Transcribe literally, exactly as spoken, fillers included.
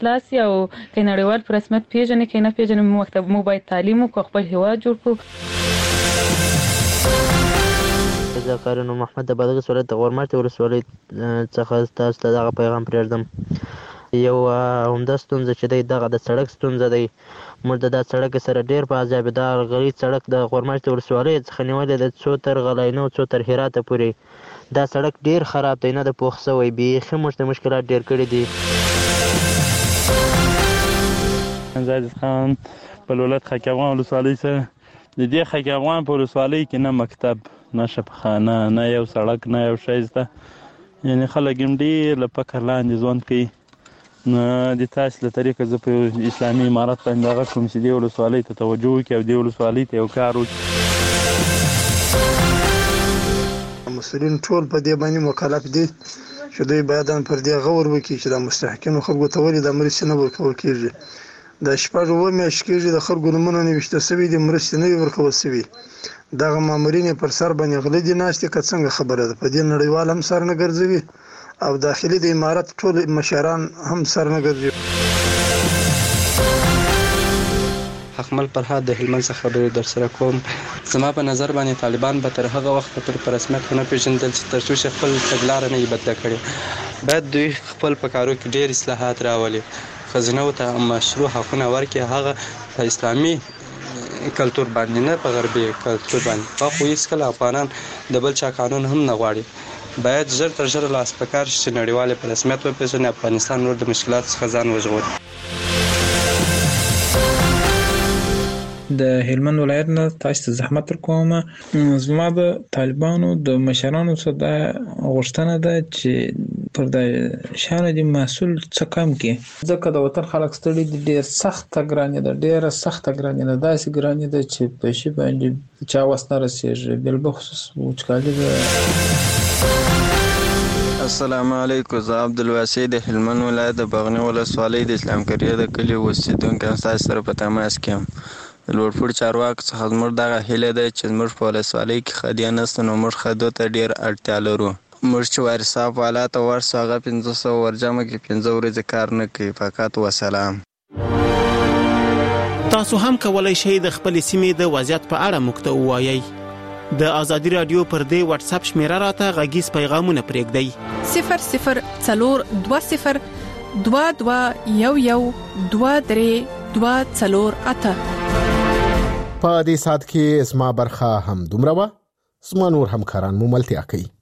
خلاص او کله نړیوال په رسمیت پیژنې کینه پیژنې مکتب مو باید تعلیم او خپل هیواد جوړ کړو. زه کارنو محمد د بادغیس ولایت د غورماټي ولسوالۍ څخه تاسو ته دغه پیغام پرېږدم. یو عمده ستونزه چې دی دغه د سړک ستونزه دی. موږ د دا سړک سره ډېر په عذاب دا غلیظ سړک د غورماټي ولسوالۍ څخه نیولې د څو تر غلاینو څو تر هراته پورې دا سړک ډېر خراب دی، نه د پوخ شوی، بیخي موږ ته مشکلات ډېر کړي دي. زاهد خان په ولایت خاک افغان ولسوالۍ سره د دې خاک افغان په ولسوالۍ کې نه مکتب نه شفاخانه نه یو سړک نه یو شی شته، یعنې خلک هم ډېر له فقر لاندې ژوند کوي. نو د تاسې له طریقه زه په اسلامي امارت باندې دغه کوم چې دې ولسوالۍ ته توجه وکړي او دې ولسوالۍ ته یو کار وکړي. مسؤلین ټول په دې باندې مکلف دي چې دوی باید پر دې غور وکړي چې د مستحقینو خلکو ته ولې د مرستې نه ورکول کېږي. د شپږ اووه میاشتې کېږي د خلکو نومونه نوشته شوي دي، مرستې نه وي ورکول شوي. دغه مامورین یې پر سر باندې غله دي ناست دي، که څنګه خبره ده. په دې نړیوال هم سر نه ګرځوي او داخلي د امارت ټول مشران هم سر نه ګرځوي. حقمل فرهاد د هلمند څخه خبرې در سره کوم. زما په نظر باندې طالبان به تر هغه وخت پورې په رسمیت ونه پېژندل چې تر څو چې خپل تګلاره نه وي بدله کړې. باید دوی خپل په کارو کې ډېر اصلاحات راولي، ښځینو ته مشروع حقونه ورکړي، هغه په اسلامي کلتور باندې نه په غربي کلتور باندې. خو هېڅکله افغانان د بل چا قانون هم نه غواړي. باید ژر تر ژره لاس په کار شي چې نړیوال په رسمیت وپېژني، افغانستان نور د مشکلاتو څخه ځان وژغوري. د هلمند ولایت نه تاسو ته زحمت ورکوم. زما د طالبانو د مشرانو څخه دا غوښتنه ده چې پر د شان دي مسؤل څه کم کې، ځکه د وطن خلک ستړي دي، ډېر سخت ګرانې ده، ډېره سخت ګرانې ده، داسې ګرانې ده چې په شي باندې چا وس نه رسېږي، بل بخصوص وچکالي ده. السلام علیکم، زه عبدالواسع د هلمند ولایت د بغنی ولسوالۍ د اسلام کریه د کلي اوسېدونکی یم. ستاسو سره په تماس کې یم. د لوړپوړ چارواکو څخه زموږ دغه هیله ده چې زموږ په ولسوالۍ کې خدیه نشته، نو موږ خدو ته ډېر اړتیا لرو. موږ چې وارثاب والا ته ورسو هغه پنځه سوه ورجمع کې پنځه ورځې کار نه کوي. فقط وسلام. تاسو هم کولای شئ د خپلې سیمې د وضعیت په اړه موږ ته ووایئ. د آزادي رادیو پر دې واتس اپ شمیره راته غږیز پیغامونه پرېږدئ. صفر صفر څلور دوه صفر دوه دوه یو یو دوه درې دوه څلور اته. په دې سات کې اسما برخه هم دومره وه. زما نور همکاران مو ملتیا کوي.